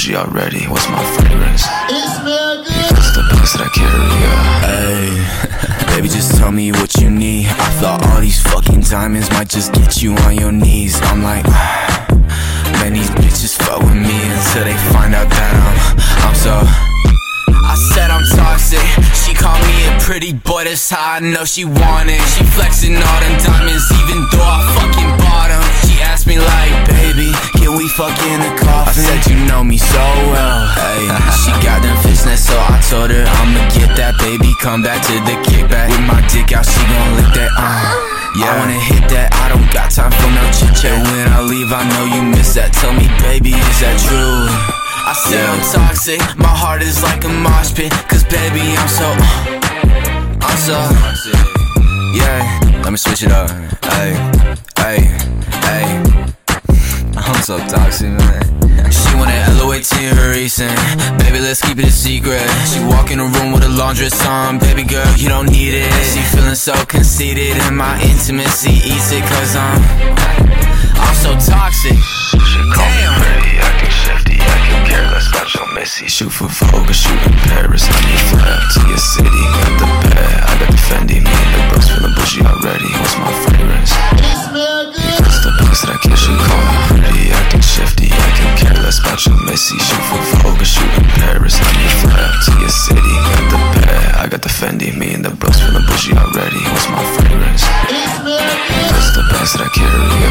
bougie already. What's my fragrance? It smell good. It's the bags that I carry, Hey, baby, just tell me what you need. I thought all these fucking diamonds might just get you on your knees. I'm like, man, these bitches fuck with me until they find out that I'm so. I said I'm toxic. She called me a pretty boy, that's how I know she want it. She flexing all them diamonds even though I fucking bought them. She asked me like, baby, can we fuck in the coffin? I said you know me so well. Hey, she got them fishnets, so I told her I'ma get that, baby. Come back to the kickback with my dick out, she gon' lick that. Yeah, I wanna hit that, I don't got time for no chit-chat. When I leave, I know you miss that. Tell me, baby, is that true? I said I'm toxic, my heart is like a mosh pit. Cause baby, I'm so, yeah, let me switch it up. Hey, I'm so toxic, man. She wanna elevate to her recent. Baby, let's keep it a secret. She walk in the room with a laundress on. Baby girl, you don't need it. She feeling so conceited, and my intimacy eats it. Cause I'm so toxic. She call me pretty, acting shifty. I can care less about your messy. Shoot for Vogue or shoot in Paris. Let me fly up to your city. Got the bag, I got the Fendi. Me and the Brooks feeling bougie already. What's my fragrance? It smell good. It's the bags that I carry. She call me pretty, acting shifty. I can care less about your messy. Shoot for Vogue or shoot in Paris. Let me fly up to your city. Got the bag, I got the Fendi. Me and the Brooks feeling bougie already. What's my fragrance? It smell good. It's the bags that I carry.